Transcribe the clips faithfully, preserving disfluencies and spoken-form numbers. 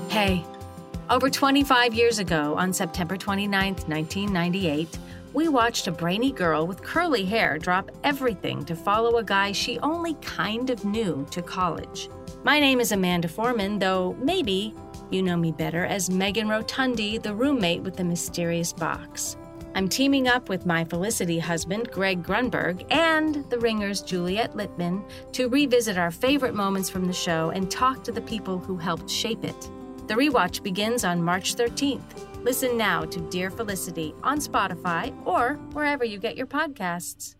Hey, over twenty-five years ago, on September twenty-ninth, nineteen ninety-eight, we watched a brainy girl with curly hair drop everything to follow a guy she only kind of knew to college. My name is Amanda Foreman, though maybe you know me better as Megan Rotundi, the roommate with the mysterious box. I'm teaming up with my Felicity husband, Greg Grunberg, and The Ringer's Juliet Littman to revisit our favorite moments from the show and talk to the people who helped shape it. The rewatch begins on March thirteenth. Listen now to Dear Felicity on Spotify or wherever you get your podcasts.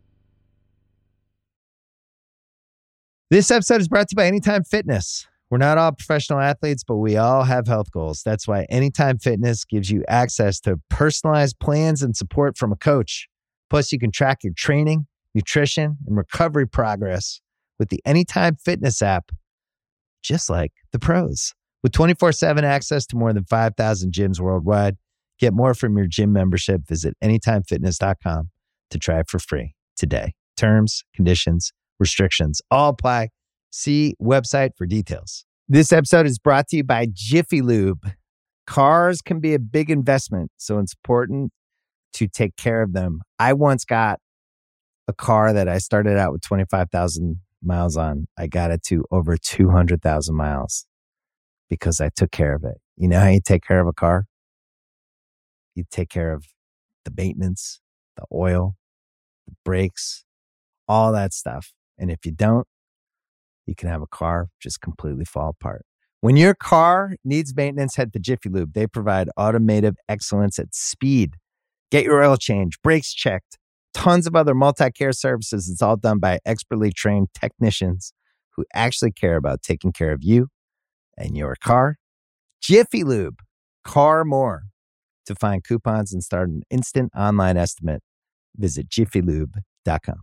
This episode is brought to you by Anytime Fitness. We're not all professional athletes, but we all have health goals. That's why Anytime Fitness gives you access to personalized plans and support from a coach. Plus, you can track your training, nutrition, and recovery progress with the Anytime Fitness app, just like the pros. With twenty-four seven access to more than five thousand gyms worldwide, get more from your gym membership. Visit anytime fitness dot com to try it for free today. Terms, conditions, restrictions all apply. See website for details. This episode is brought to you by Jiffy Lube. Cars can be a big investment, so it's important to take care of them. I once got a car that I started out with twenty-five thousand miles on. I got it to over two hundred thousand miles because I took care of it. You know how you take care of a car? You take care of the maintenance, the oil, the brakes, all that stuff. And if you don't, you can have a car just completely fall apart. When your car needs maintenance, head to Jiffy Lube. They provide automotive excellence at speed. Get your oil change, brakes checked, tons of other multi-care services. It's all done by expertly trained technicians who actually care about taking care of you and your car. Jiffy Lube, car more. To find coupons and start an instant online estimate, visit jiffy lube dot com.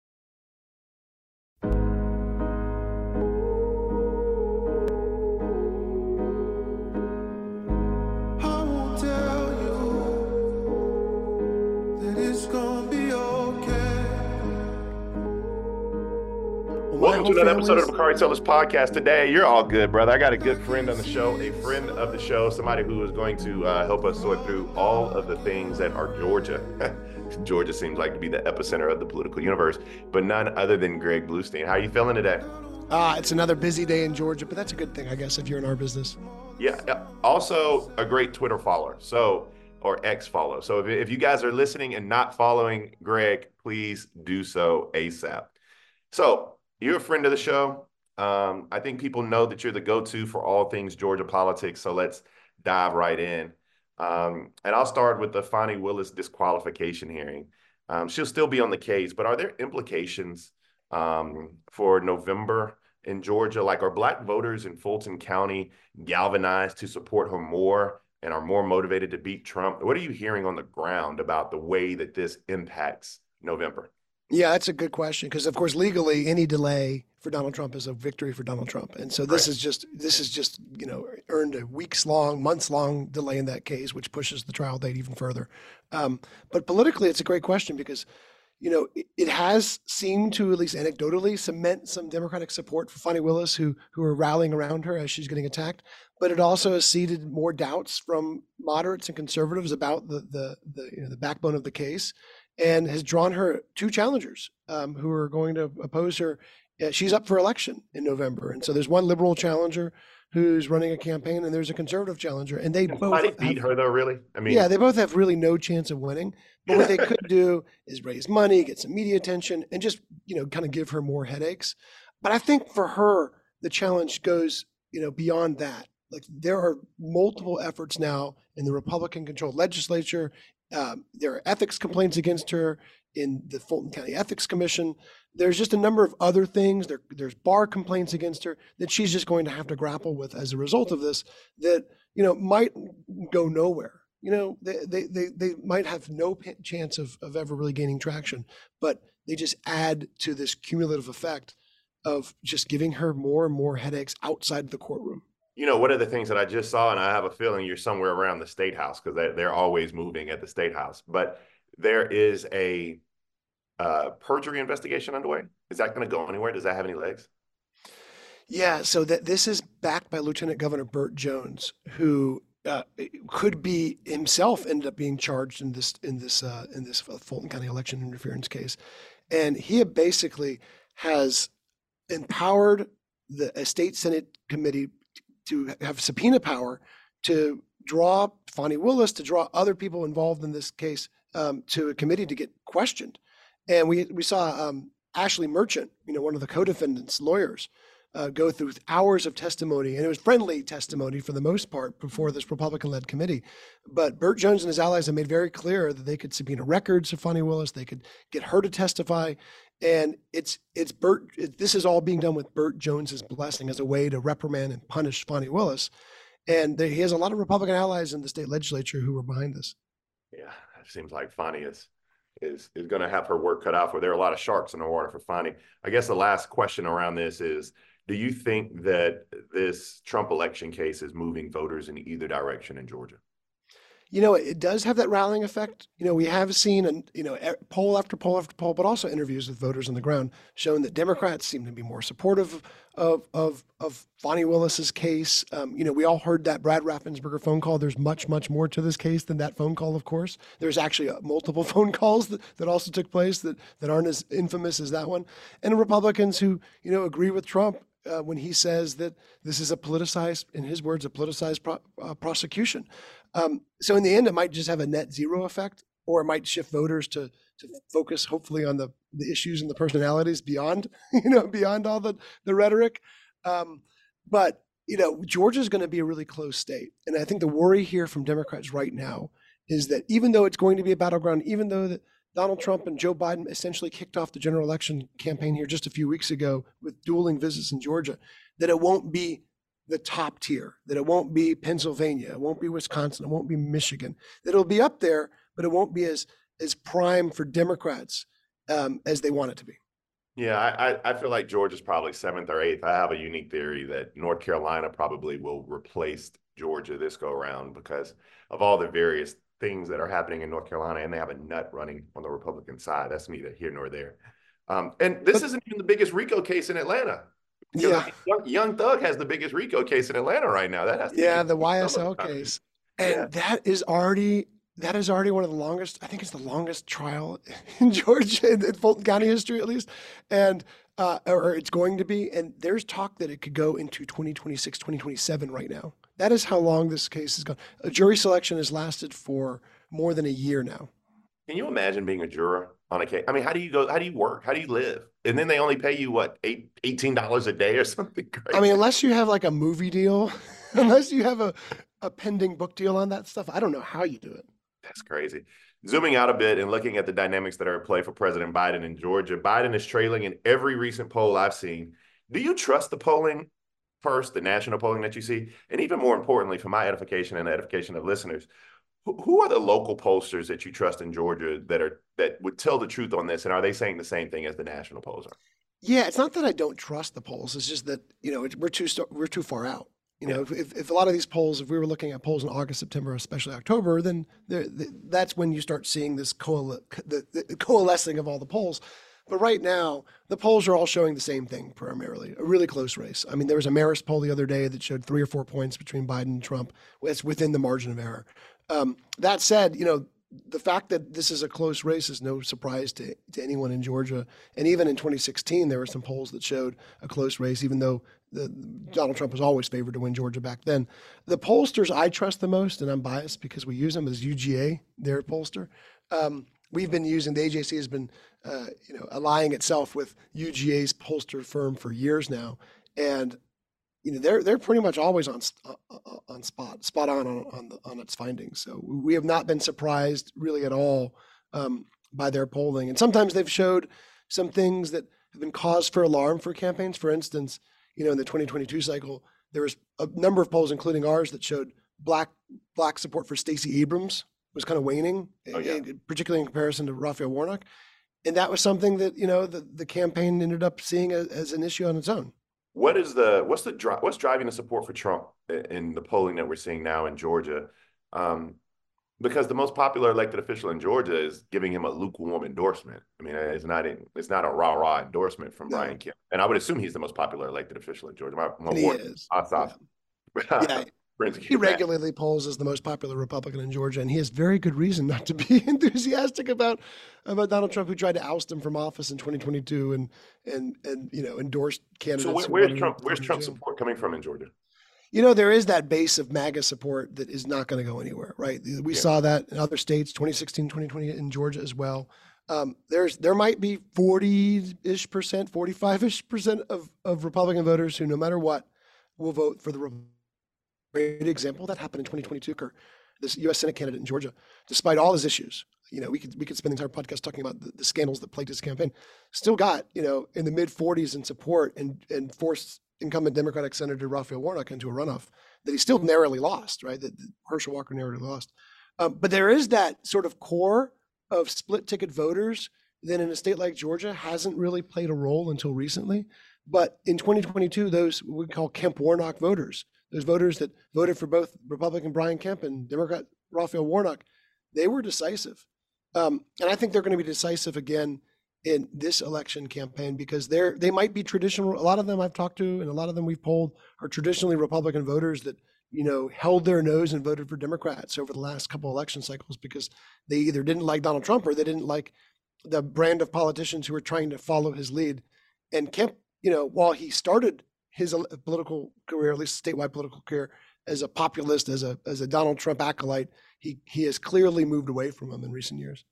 Welcome to another episode of the Bakari Sellers Podcast. Today, you're all good, brother. I got a good friend on the show, a friend of the show, somebody who is going to uh, help us sort through all of the things that are Georgia. Georgia seems like to be the epicenter of the political universe, but none other than Greg Bluestein. How are you feeling today? Uh, it's another busy day in Georgia, but that's a good thing, I guess, if you're in our business. Yeah. Also, a great Twitter follower, so or X follow. So if, if you guys are listening and not following Greg, please do so ASAP. So, you're a friend of the show. Um, I think people know that you're the go-to for all things Georgia politics, so let's dive right in. Um, and I'll start with the Fani Willis disqualification hearing. Um, she'll still be on the case, but are there implications um, for November in Georgia? Like, are Black voters in Fulton County galvanized to support her more and are more motivated to beat Trump? What are you hearing on the ground about the way that this impacts November? Yeah, that's a good question because, of course, legally, any delay for Donald Trump is a victory for Donald Trump, and so this right. is just this is just you know earned a weeks long, months long delay in that case, which pushes the trial date even further. Um, but politically, it's a great question because you know it, it has seemed to, at least anecdotally, cement some Democratic support for Fani Willis, who who are rallying around her as she's getting attacked. But it also has seeded more doubts from moderates and conservatives about the the the, you know, the backbone of the case. And has drawn her two challengers um, who are going to oppose her. Uh, she's up for election in November. And so there's one liberal challenger who's running a campaign, and there's a conservative challenger. And they Can both somebody beat have, her, though, really? I mean, yeah, they both have really no chance of winning. But what they could do is raise money, get some media attention, and just, you know, kind of give her more headaches. But I think for her, the challenge goes, you know, beyond that. Like, there are multiple efforts now in the Republican-controlled legislature. Um, there are ethics complaints against her in the Fulton County Ethics Commission. There's just a number of other things. There, there's bar complaints against her that she's just going to have to grapple with as a result of this that, you know, might go nowhere. You know, they they they, they might have no p- chance of, of ever really gaining traction, but they just add to this cumulative effect of just giving her more and more headaches outside the courtroom. You know, one of the things that I just saw, and I have a feeling you're somewhere around the State House because they, they're always moving at the State House, but there is a uh, perjury investigation underway. Is that going to go anywhere? Does that have any legs? Yeah, so that this is backed by Lieutenant Governor Burt Jones, who uh, could be himself ended up being charged in this in this uh, in this Fulton County election interference case, and he basically has empowered the a state Senate committee to have subpoena power to draw Fani Willis, to draw other people involved in this case um, to a committee to get questioned. And we we saw um, Ashley Merchant, you know, one of the co-defendants' lawyers, uh, go through hours of testimony, and it was friendly testimony for the most part before this Republican-led committee. But Burt Jones and his allies have made very clear that they could subpoena records of Fani Willis, they could get her to testify, and it's it's Burt. It, this is all being done with Burt Jones's blessing as a way to reprimand and punish Fani Willis. And there, he has a lot of Republican allies in the state legislature who are behind this. Yeah, it seems like Fani is is is going to have her work cut out for. There are a lot of sharks in the water for Fani. I guess the last question around this is, do you think that this Trump election case is moving voters in either direction in Georgia? You know, it does have that rallying effect. You know, we have seen, and you know, poll after poll after poll, but also interviews with voters on the ground showing that Democrats seem to be more supportive of of of Fani Willis's case. Um, you know, we all heard that Brad Raffensperger phone call. There's much, much more to this case than that phone call, of course. There's actually uh, multiple phone calls that, that also took place that that aren't as infamous as that one. And Republicans who, you know, agree with Trump Uh, when he says that this is a politicized, in his words, a politicized pro- uh, prosecution. Um, so in the end, it might just have a net zero effect, or it might shift voters to to focus, hopefully, on the the issues and the personalities beyond, you know, beyond all the the rhetoric. Um, but you know, Georgia's going to be a really close state, and I think the worry here from Democrats right now is that even though it's going to be a battleground, even though that Donald Trump and Joe Biden essentially kicked off the general election campaign here just a few weeks ago with dueling visits in Georgia, that it won't be the top tier, that it won't be Pennsylvania, it won't be Wisconsin, it won't be Michigan, that it'll be up there, but it won't be as as prime for Democrats um, as they want it to be. Yeah, I, I feel like Georgia's probably seventh or eighth. I have a unique theory that North Carolina probably will replace Georgia this go around because of all the various things that are happening in North Carolina, and they have a nut running on the Republican side. That's neither here nor there. Um, and this but, isn't even the biggest RICO case in Atlanta. Yeah, young, young Thug has the biggest RICO case in Atlanta right now. That has to yeah, the Y S L case, and yeah. that is already that is already one of the longest. I think it's the longest trial in Georgia in, in Fulton County history, at least, and uh, or it's going to be. And there's talk that it could go into twenty twenty-six, twenty twenty-seven right now. That is how long this case has gone. A jury selection has lasted for more than a year now. Can you imagine being a juror on a case? I mean, how do you go? How do you work? How do you live? And then they only pay you what, eight, eighteen dollars a day or something crazy? I mean, unless you have like a movie deal, unless you have a, a pending book deal on that stuff, I don't know how you do it. That's crazy. Zooming out a bit and looking at the dynamics that are at play for President Biden in Georgia, Biden is trailing in every recent poll I've seen. Do you trust the polling? First, the national polling that you see, and even more importantly, for my edification and the edification of listeners, who, who are the local pollsters that you trust in Georgia that are that would tell the truth on this, and are they saying the same thing as the national polls are? Yeah, it's not that I don't trust the polls. It's just that you know it, we're too we're too far out. You know, Yeah. if, if a lot of these polls, if we were looking at polls in August, September, especially October, then there- th- that's when you start seeing this coal- the, the coalescing of all the polls. But right now, the polls are all showing the same thing primarily, a really close race. I mean, there was a Marist poll the other day that showed three or four points between Biden and Trump. It's within the margin of error. Um, that said, you know, the fact that this is a close race is no surprise to, to anyone in Georgia. And even in twenty sixteen, there were some polls that showed a close race, even though the, Donald Trump was always favored to win Georgia back then. The pollsters I trust the most, and I'm biased because we use them, as U G A, their pollster. Um, we've been using, the A J C has been, uh, you know, allying itself with U G A's pollster firm for years now. And, you know, they're they're pretty much always on on spot, spot on on on, the, on its findings. So we have not been surprised really at all um, by their polling. And sometimes they've showed some things that have been cause for alarm for campaigns. For instance, you know, in the twenty twenty-two cycle, there was a number of polls, including ours, that showed black black support for Stacey Abrams was kind of waning, Oh, yeah. eh, particularly in comparison to Raphael Warnock. And that was something that, you know, the, the campaign ended up seeing as, as an issue on its own. What is the what's the dri- what's driving the support for Trump i- in the polling that we're seeing now in Georgia? Um, Because the most popular elected official in Georgia is giving him a lukewarm endorsement. I mean, it's not a, it's not a rah rah endorsement from no. Brian Kemp, and I would assume he's the most popular elected official in Georgia. My, my and he is. Yeah. yeah. He regularly polls as the most popular Republican in Georgia, and he has very good reason not to be enthusiastic about about Donald Trump, who tried to oust him from office in twenty twenty-two and and and you know endorsed candidates. So where, where's Trump? Where's Trump's support coming from in Georgia? You know, there is that base of MAGA support that is not going to go anywhere, right? We yeah. saw that in other states, twenty sixteen, twenty twenty in Georgia as well. Um, there's there might be forty-ish percent, forty-five-ish percent of, of Republican voters who, no matter what, will vote for the Republican. Great example that happened in twenty twenty-two. This U S Senate candidate in Georgia, despite all his issues, you know, we could we could spend the entire podcast talking about the, the scandals that plagued his campaign. Still got, you know, in the mid forties in support and and forced incumbent Democratic Senator Raphael Warnock into a runoff that he still narrowly lost, right? That, that Herschel Walker narrowly lost. Um, but there is that sort of core of split ticket voters that in a state like Georgia hasn't really played a role until recently. But in twenty twenty-two, those we call Kemp Warnock voters, those voters that voted for both Republican Brian Kemp and Democrat Raphael Warnock, they were decisive. Um, and I think they're going to be decisive again in this election campaign because they're they might be traditional. A lot of them I've talked to and a lot of them we've polled are traditionally Republican voters that, you know, held their nose and voted for Democrats over the last couple election cycles because they either didn't like Donald Trump or they didn't like the brand of politicians who were trying to follow his lead. And Kemp, you know, while he started his political career, at least statewide political career, as a populist, as a as a Donald Trump acolyte, he he has clearly moved away from him in recent years.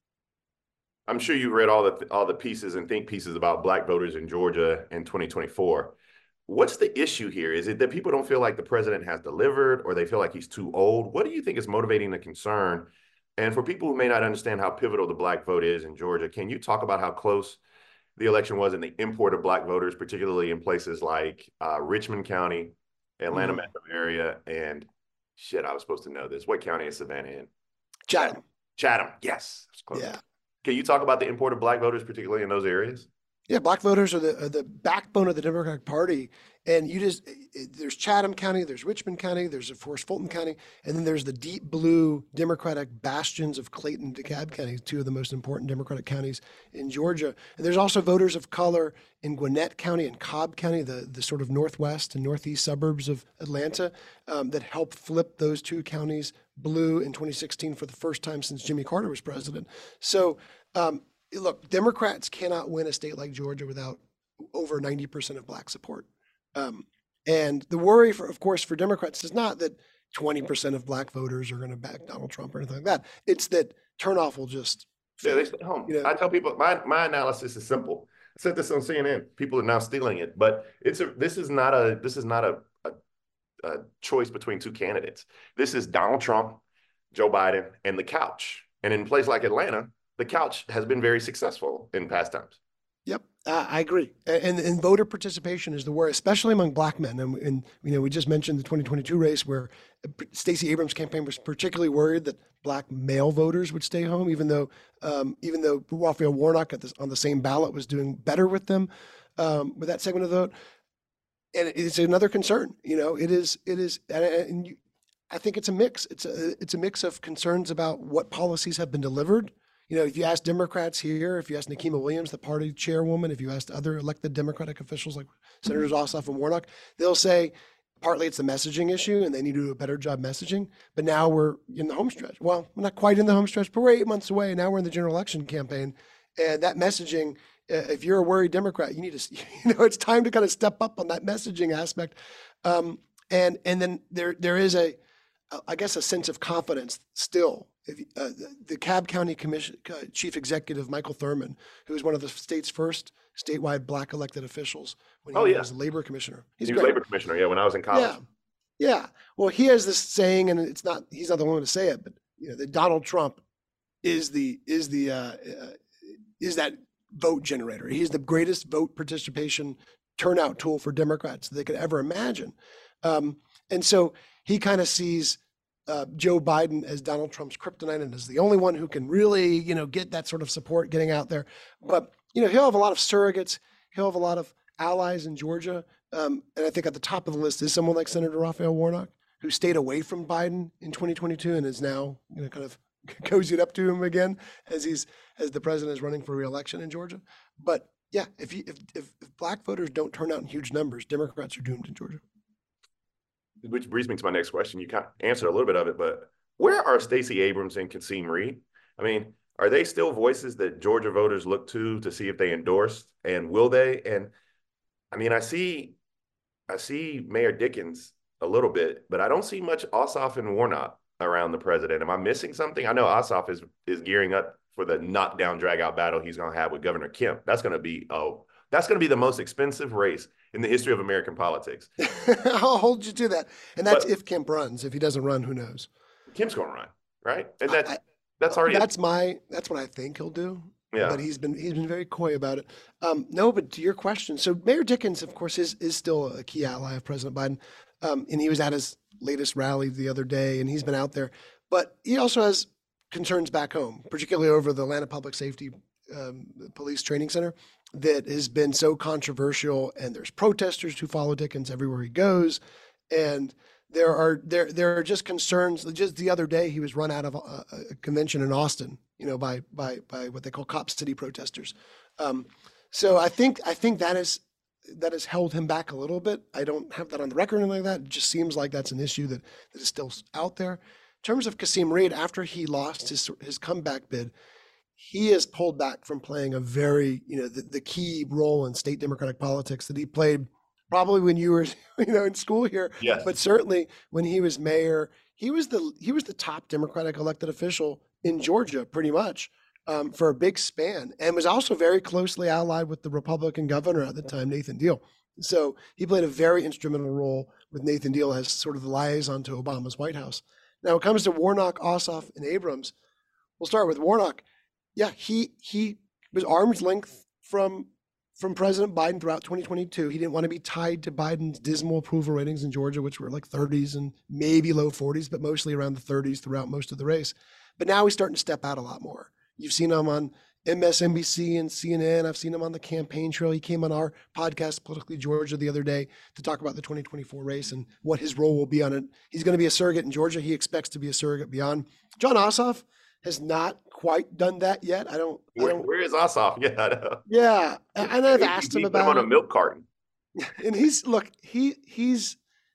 I'm sure you read all the all the pieces and think pieces about Black voters in Georgia in twenty twenty-four. What's the issue here? Is it that people don't feel like the president has delivered or they feel like he's too old? What do you think is motivating the concern? And for people who may not understand how pivotal the Black vote is in Georgia, can you talk about how close the election was in the import of Black voters, particularly in places like uh, Richmond County, Atlanta mm-hmm. metro area, and shit, I was supposed to know this. What county is Savannah in? Chatham. Chatham, yes. That's close. Yeah. Can you talk about the import of Black voters, particularly in those areas? Yeah, Black voters are the are the backbone of the Democratic Party. And you just, there's Chatham County, there's Richmond County, there's, of course, Fulton County, and then there's the deep blue Democratic bastions of Clayton and DeKalb County, two of the most important Democratic counties in Georgia. And there's also voters of color in Gwinnett County and Cobb County, the, the sort of northwest and northeast suburbs of Atlanta, um, that helped flip those two counties blue in twenty sixteen for the first time since Jimmy Carter was president. So, um, look, Democrats cannot win a state like Georgia without over ninety percent of Black support. Um, and the worry, for, of course, for Democrats is not that twenty percent of Black voters are going to back Donald Trump or anything like that. It's that turnoff will just yeah, they stay home. You know? I tell people my my analysis is simple. I said this on C N N. People are now stealing it, but it's a this is not a this is not a, a, a choice between two candidates. This is Donald Trump, Joe Biden, and the couch. And in a place like Atlanta, the couch has been very successful in past times. Yep, uh, I agree. And, and voter participation is the worry, especially among Black men. And, and you know, we just mentioned the twenty twenty-two race where Stacey Abrams' campaign was particularly worried that Black male voters would stay home, even though um, even though Raphael Warnock at this, on the same ballot was doing better with them um, with that segment of the vote. And it's another concern. You know, it is it is, and, and you, I think it's a mix. It's a it's a mix of concerns about what policies have been delivered. You know, if you ask Democrats here, if you ask Nikema Williams, the party chairwoman, if you ask other elected Democratic officials like Senators Ossoff and Warnock, they'll say partly it's the messaging issue and they need to do a better job messaging. But now we're in the home stretch. Well, we're not quite in the home stretch, but we're eight months away. Now we're in the general election campaign. And that messaging, uh, if you're a worried Democrat, you need to, you know, it's time to kind of step up on that messaging aspect. Um, and and then there there is a, I guess, a sense of confidence still. If, uh, the, the Cobb County Commission uh, Chief Executive Michael Thurman, who was one of the state's first statewide Black elected officials when he oh, yeah. was a labor commissioner. He's he was labor commissioner, yeah, when I was in college. Yeah, yeah. Well, he has this saying, and it's not he's not the one to say it, but you know, that Donald Trump is the is the uh, uh, is that vote generator. He's the greatest vote participation turnout tool for Democrats they could ever imagine, um, and so he kind of sees Uh, Joe Biden as Donald Trump's kryptonite and as the only one who can really, you know, get that sort of support getting out there. But, you know, he'll have a lot of surrogates. He'll have a lot of allies in Georgia. Um, and I think at the top of the list is someone like Senator Raphael Warnock, who stayed away from Biden in twenty twenty-two and is now, you know, kind of cozied up to him again as he's as the president is running for re-election in Georgia. But yeah, if, you, if if if black voters don't turn out in huge numbers, Democrats are doomed in Georgia. Which brings me to my next question. You kind of answered a little bit of it, but where are Stacey Abrams and Kasim Reed? I mean, are they still voices that Georgia voters look to to see if they endorsed, and will they? And I mean, I see, I see Mayor Dickens a little bit, but I don't see much Ossoff and Warnock around the president. Am I missing something? I know Ossoff is is gearing up for the knockdown, drag-out battle he's going to have with Governor Kemp. That's going to be oh, that's going to be the most expensive race in the history of American politics. I'll hold you to that. And that's but, if Kemp runs. If he doesn't run, who knows? Kemp's going to run, right? And that's I, that's already that's my that's what I think he'll do. Yeah. But he's been he's been very coy about it. Um, no, but to your question, so Mayor Dickens, of course, is is still a key ally of President Biden, um, and he was at his latest rally the other day, and he's been out there. But he also has concerns back home, particularly over the Atlanta Public Safety um, Police Training Center that has been so controversial, and there's protesters who follow Dickens everywhere he goes, and there are there there are just concerns. Just the other day, he was run out of a, a convention in Austin, you know, by by by what they call Cop City protesters. Um, so I think I think that is that has held him back a little bit. I don't have that on the record or anything like that. It just seems like that's an issue that that is still out there. In terms of Kasim Reed, after he lost his his comeback bid, he has pulled back from playing a very, you know, the, the key role in state Democratic politics that he played probably when you were, you know, in school here. Yes. But certainly when he was mayor, he was the he was the top Democratic elected official in Georgia, pretty much, um, for a big span, and was also very closely allied with the Republican governor at the time, Nathan Deal. So he played a very instrumental role with Nathan Deal as sort of the liaison to Obama's White House. Now, when it comes to Warnock, Ossoff, and Abrams, we'll start with Warnock. Yeah, he he was arm's length from from President Biden throughout twenty twenty-two. He didn't want to be tied to Biden's dismal approval ratings in Georgia, which were like thirties and maybe low forties, but mostly around the thirties throughout most of the race. But now he's starting to step out a lot more. You've seen him on M S N B C and C N N. I've seen him on the campaign trail. He came on our podcast, Politically Georgia, the other day to talk about the twenty twenty-four race and what his role will be on it. He's going to be a surrogate in Georgia. He expects to be a surrogate beyond. Jon Ossoff has not quite done that yet. I don't. I where, don't where is Ossoff? Yeah, I know. Yeah, and I've asked him about him on a milk carton. And he's look, he he's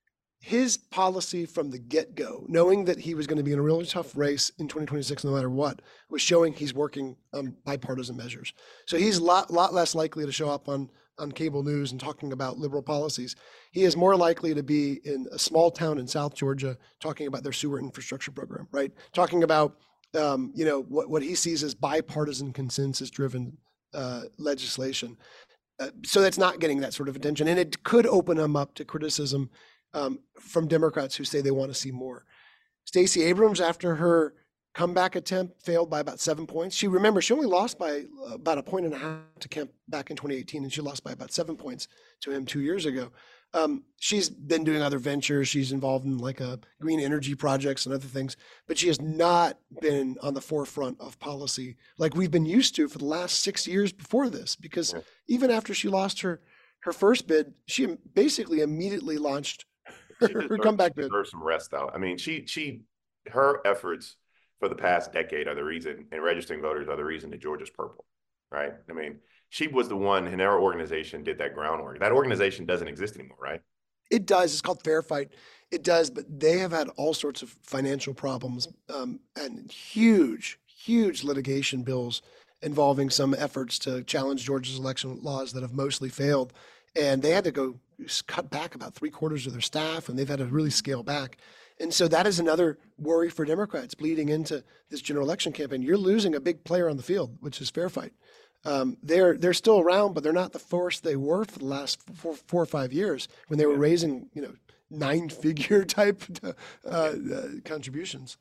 his policy from the get-go, knowing that he was going to be in a really tough race in twenty twenty-six no matter what, was showing he's working on bipartisan measures. So he's a lot, lot less likely to show up on, on cable news and talking about liberal policies. He is more likely to be in a small town in South Georgia talking about their sewer infrastructure program, right? Talking about, um, you know, what, what he sees as bipartisan consensus-driven uh, legislation. Uh, so that's not getting that sort of attention. And it could open him up to criticism Um, from Democrats who say they want to see more. Stacey Abrams, after her comeback attempt, failed by about seven points. She, remember, she only lost by about a point and a half to Kemp back in twenty eighteen, and she lost by about seven points to him two years ago. Um, she's been doing other ventures. She's involved in like a green energy projects and other things, but she has not been on the forefront of policy like we've been used to for the last six years before this, because yeah. even after she lost her, her first bid, she basically immediately launched She deserves, her comeback she bid. deserves some rest, though. I mean, she she her efforts for the past decade are the reason, and registering voters are the reason that Georgia's purple, right? I mean, she was the one, and our organization did that groundwork. That organization doesn't exist anymore, right? It does. It's called Fair Fight. It does, but they have had all sorts of financial problems um, and huge, huge litigation bills involving some efforts to challenge Georgia's election laws that have mostly failed. And they had to go cut back about three quarters of their staff, and they've had to really scale back. And so that is another worry for Democrats bleeding into this general election campaign. You're losing a big player on the field, which is Fair Fight. Um, they're they're still around, but they're not the force they were for the last four, four or five years when they were raising, you know, nine-figure type uh, uh, contributions.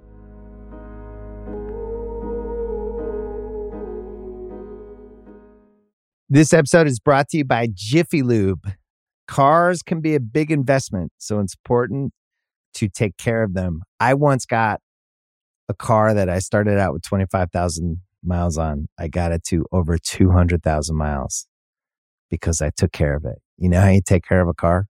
This episode is brought to you by Jiffy Lube. Cars can be a big investment, so it's important to take care of them. I once got a car that I started out with twenty-five thousand miles on. I got it to over two hundred thousand miles because I took care of it. You know how you take care of a car?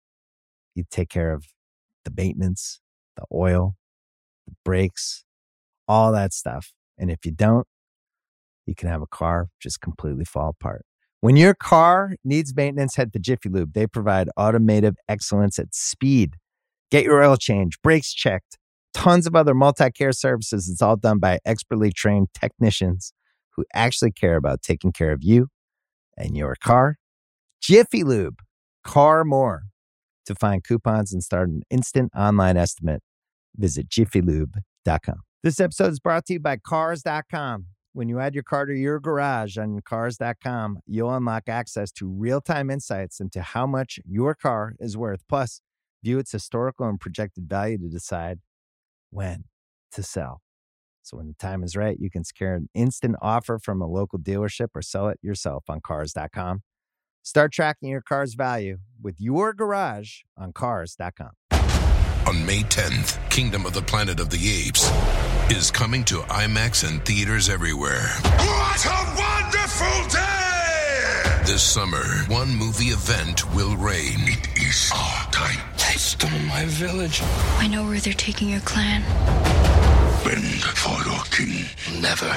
You take care of the maintenance, the oil, the brakes, all that stuff. And if you don't, you can have a car just completely fall apart. When your car needs maintenance, head to Jiffy Lube. They provide automotive excellence at speed. Get your oil change, brakes checked, tons of other multi-care services. It's all done by expertly trained technicians who actually care about taking care of you and your car. Jiffy Lube, car more. To find coupons and start an instant online estimate, visit jiffy lube dot com. This episode is brought to you by cars dot com. When you add your car to your garage on cars dot com, you'll unlock access to real-time insights into how much your car is worth. Plus, view its historical and projected value to decide when to sell. So when the time is right, you can secure an instant offer from a local dealership or sell it yourself on cars dot com. Start tracking your car's value with your garage on cars dot com. On May tenth, Kingdom of the Planet of the Apes is coming to IMAX and theaters everywhere. What a wonderful day! This summer, one movie event will reign. It is our time. They stole my village. I know where they're taking your clan. Bend for your king. Never.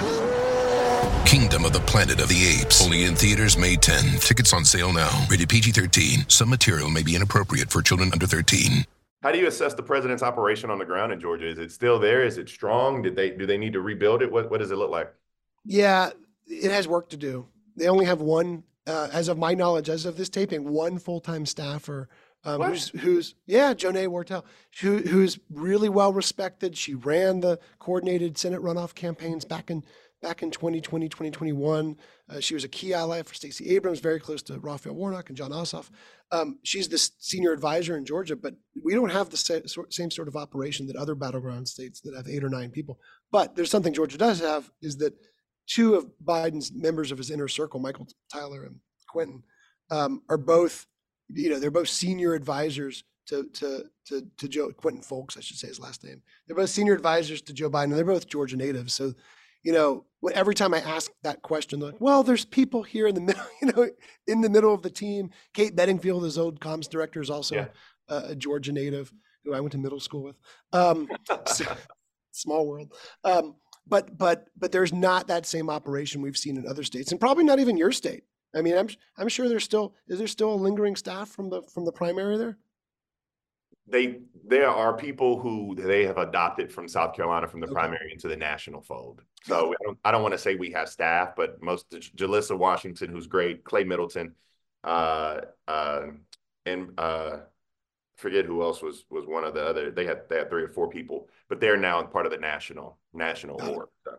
Kingdom of the Planet of the Apes. Only in theaters May tenth. Tickets on sale now. Rated P G thirteen. Some material may be inappropriate for children under thirteen. How do you assess the president's operation on the ground in Georgia? Is it still there? Is it strong? Did they do they need to rebuild it? What what does it look like? Yeah, it has work to do. They only have one, uh, as of my knowledge, as of this taping, one full-time staffer um, who's who's yeah, Jonay Wartell, who, who's really well respected. She ran the coordinated Senate runoff campaigns back in back in twenty twenty, twenty twenty-one. Uh, she was a key ally for Stacey Abrams, very close to Raphael Warnock and John Ossoff. Um, she's the senior advisor in Georgia, but we don't have the sa- same sort of operation that other battleground states that have eight or nine people. But there's something Georgia does have, is that two of Biden's members of his inner circle, Michael Tyler and Quentin, um, are both, you know, they're both senior advisors to to to to Joe Quentin Folks, I should say his last name. They're both senior advisors to Joe Biden, and they're both Georgia natives. So, you know, every time I ask that question, they're like, well, there's people here in the middle, you know, in the middle of the team. Kate Bedingfield, his old comms director, is also yeah. a, a Georgia native who I went to middle school with. Um, so, small world. Um, but but but there's not that same operation we've seen in other states, and probably not even your state. I mean, I'm I'm sure there's still is there still a lingering staff from the from the primary there? They there are people who they have adopted from South Carolina from the okay. primary into the national fold. So I don't, I don't want to say we have staff, but most Jalissa Washington, who's great, Clay Middleton, uh, uh, and uh, forget who else was was one of the other. They had they had three or four people, but they're now part of the national national org. So,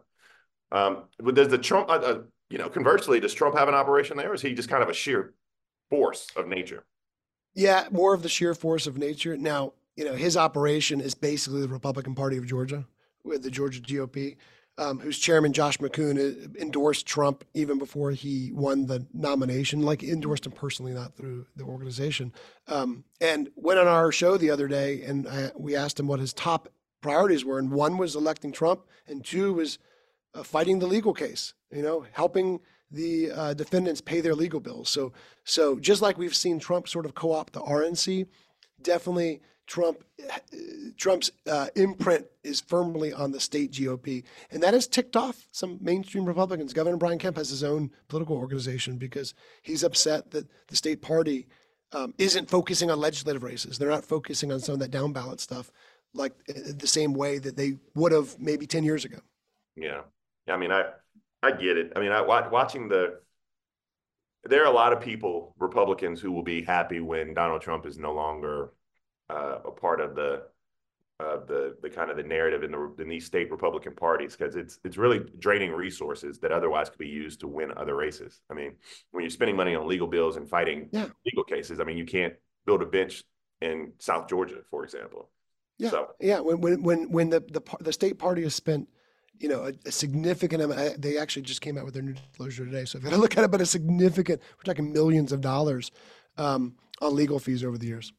um, but does the Trump, uh, uh, you know, conversely, does Trump have an operation there, or is he just kind of a sheer force of nature? Yeah, more of the sheer force of nature. Now, you know, his operation is basically the Republican Party of Georgia, with the Georgia G O P, um, whose chairman, Josh McCoon, endorsed Trump even before he won the nomination, like endorsed him personally, not through the organization. Um, and went on our show the other day, and I, we asked him what his top priorities were. And one was electing Trump, and two was uh, fighting the legal case, you know, helping the uh, defendants pay their legal bills. So, so just like we've seen Trump sort of co-opt the R N C, definitely Trump, Trump's uh, imprint is firmly on the state G O P, and that has ticked off some mainstream Republicans. Governor Brian Kemp has his own political organization because he's upset that the state party um, isn't focusing on legislative races. They're not focusing on some of that down ballot stuff like the same way that they would have maybe ten years ago. Yeah, I mean, I. I get it. I mean, I watching the, there are a lot of people, Republicans, who will be happy when Donald Trump is no longer uh, a part of the, uh, the the kind of the narrative in the in these state Republican parties, because it's it's really draining resources that otherwise could be used to win other races. I mean, when you're spending money on legal bills and fighting yeah. legal cases, I mean, you can't build a bench in South Georgia, for example. Yeah, so. yeah. When when when when the the, the state party has spent, you know, a, a significant amount. They actually just came out with their new disclosure today. So if I look at it, but a significant, we're talking millions of dollars um, on legal fees over the years.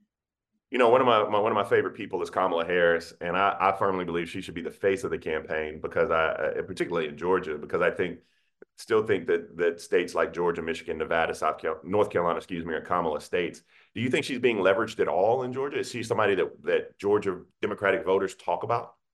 You know, one of my, my one of my favorite people is Kamala Harris, and I, I firmly believe she should be the face of the campaign because I, uh, particularly in Georgia, because I think, still think that that states like Georgia, Michigan, Nevada, South Carolina, North Carolina, excuse me, are Kamala states. Do you think she's being leveraged at all in Georgia? Is she somebody that that Georgia Democratic voters talk about?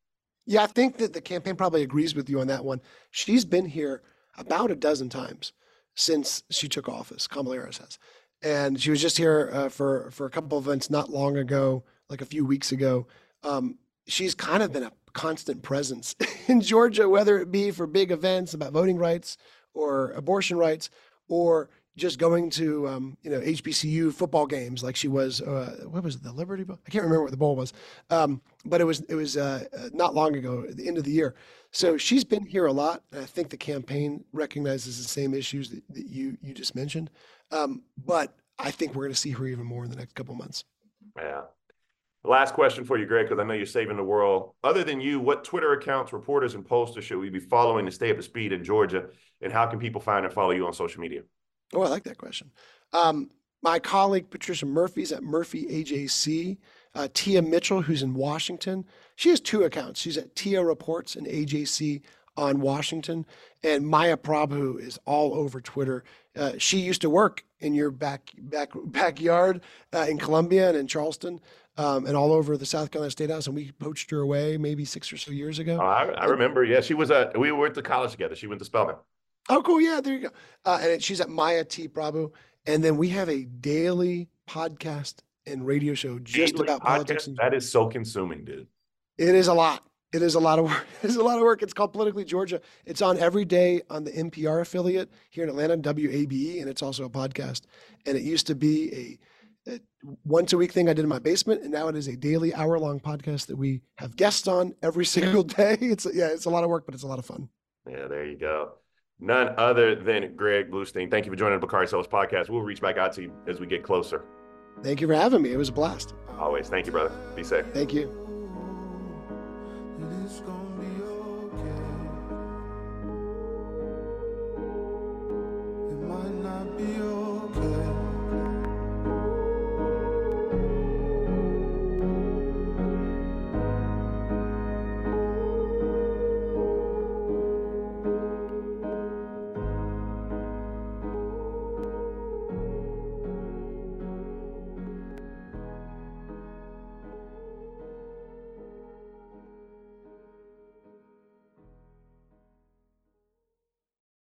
Yeah, I think that the campaign probably agrees with you on that one. She's been here about a dozen times since she took office, Kamala Harris has. And she was just here uh, for, for a couple of events not long ago, like a few weeks ago. Um, she's kind of been a constant presence in Georgia, whether it be for big events about voting rights or abortion rights, or just going to, um, you know, H B C U football games like she was, uh, what was it, the Liberty Bowl? I can't remember what the bowl was, um, but it was it was uh, not long ago, at the end of the year. So she's been here a lot, and I think the campaign recognizes the same issues that, that you you just mentioned. Um, but I think we're going to see her even more in the next couple of months. Yeah. Last question for you, Greg, because I know you're saving the world. Other than you, what Twitter accounts, reporters, and posters should we be following to stay up to speed in Georgia? And how can people find and follow you on social media? Oh, I like that question. Um, my colleague, Patricia Murphy's at Murphy A J C. Uh, Tia Mitchell, who's in Washington. She has two accounts. She's at Tia Reports and A J C on Washington. And Maya Prabhu is all over Twitter. Uh, she used to work in your back, back backyard uh, in Columbia and in Charleston. Um, and all over the South Carolina State House, and we poached her away maybe six or so years ago. Oh, I, I remember. Yeah, she was at, we went to college together. She went to Spelman. Oh, cool. Yeah, there you go. Uh, and she's at Maya T. Prabhu. And then we have a daily podcast and radio show just Daily about podcast? politics. And that is so consuming, dude. it is a lot. It is a lot of work. It is a lot of work. It's called Politically Georgia. It's on every day on the N P R affiliate here in Atlanta, W A B E, and it's also a podcast. And it used to be a a once a week thing I did in my basement, and now it is a daily hour long podcast that we have guests on every single day. It's yeah, it's a lot of work, but it's a lot of fun. Yeah, there you go. None other than Greg Bluestein. Thank you for joining the Bakari Sellers podcast. We'll reach back out to you as we get closer. Thank you for having me. It was a blast. Always. Thank you, brother. Be safe. Thank you.